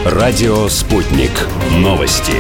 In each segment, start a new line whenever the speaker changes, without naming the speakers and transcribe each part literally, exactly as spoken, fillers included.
Радио «Спутник». Новости.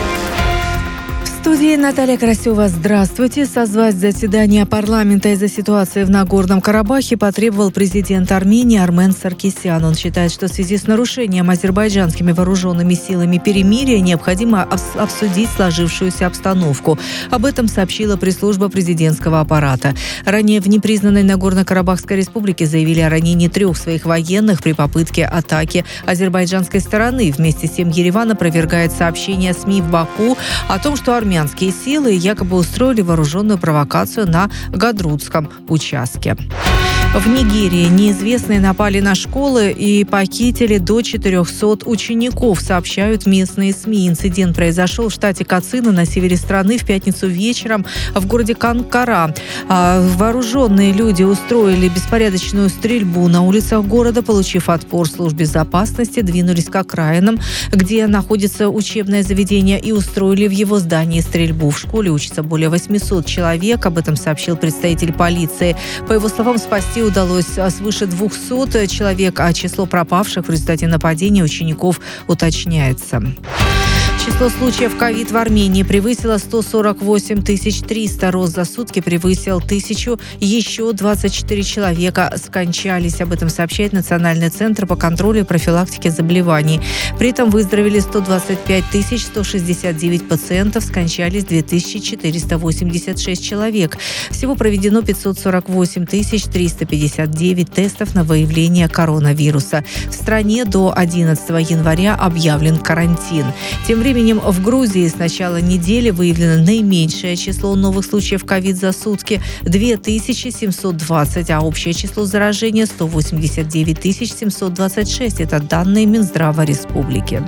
В студии Наталья Красева. Здравствуйте. Созвать заседание парламента из-за ситуации в Нагорном Карабахе потребовал президент Армении Армен Саркисян. Он считает, что в связи с нарушением азербайджанскими вооруженными силами перемирия необходимо обсудить сложившуюся обстановку. Об этом сообщила пресс-служба президентского аппарата. Ранее в непризнанной Нагорно-Карабахской республике заявили о ранении трех своих военных при попытке атаки азербайджанской стороны. Вместе с тем Ереван опровергает сообщения СМИ в Баку о том, что армянские Армянские силы якобы устроили вооруженную провокацию на Гадрутском участке. В Нигерии неизвестные напали на школы и похитили до четырехсот учеников, сообщают местные СМИ. Инцидент произошел в штате Кацина на севере страны в пятницу вечером в городе Канкара. Вооруженные люди устроили беспорядочную стрельбу на улицах города, получив отпор служб безопасности, двинулись к окраинам, где находится учебное заведение, и устроили в его здании стрельбу. В школе учатся более восьмисот человек, об этом сообщил представитель полиции. По его словам, спасти удалось свыше двухсот человек, а число пропавших в результате нападения учеников уточняется. Число случаев ковид в Армении превысило сто сорок восемь тысяч триста. Рост за сутки превысил тысячу. Еще двадцать четыре человека скончались. Об этом сообщает Национальный центр по контролю и профилактике заболеваний. При этом выздоровели сто двадцать пять тысяч сто шестьдесят девять пациентов. Скончались две тысячи четыреста восемьдесят шесть человек. Всего проведено пятьсот сорок восемь тысяч триста пятьдесят девять тестов на выявление коронавируса. В стране до одиннадцатого января объявлен карантин. Тем временем в Грузии с начала недели выявлено наименьшее число новых случаев ковид за сутки – две тысячи семьсот двадцать, а общее число заражения – сто восемьдесят девять тысяч семьсот двадцать шесть. Это данные Минздрава республики.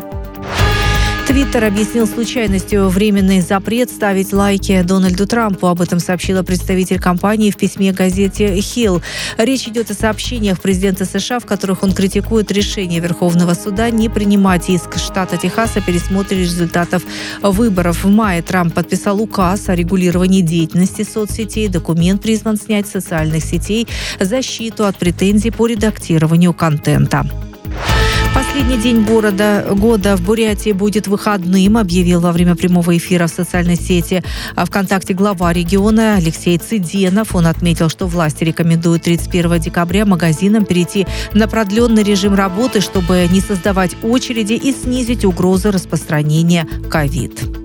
Твиттер объяснил случайностью временный запрет ставить лайки Дональду Трампу. Об этом сообщила представитель компании в письме газете «Хилл». Речь идет о сообщениях президента США, в которых он критикует решение Верховного суда не принимать иск штата Техас о пересмотре результатов выборов. В мае Трамп подписал указ о регулировании деятельности соцсетей. Документ призван снять с социальных сетей защиту от претензий по редактированию контента. Последний день города, года в Бурятии будет выходным, объявил во время прямого эфира в социальной сети ВКонтакте глава региона Алексей Цыденов. Он отметил, что власти рекомендуют тридцать первого декабря магазинам перейти на продленный режим работы, чтобы не создавать очереди и снизить угрозу распространения ковид.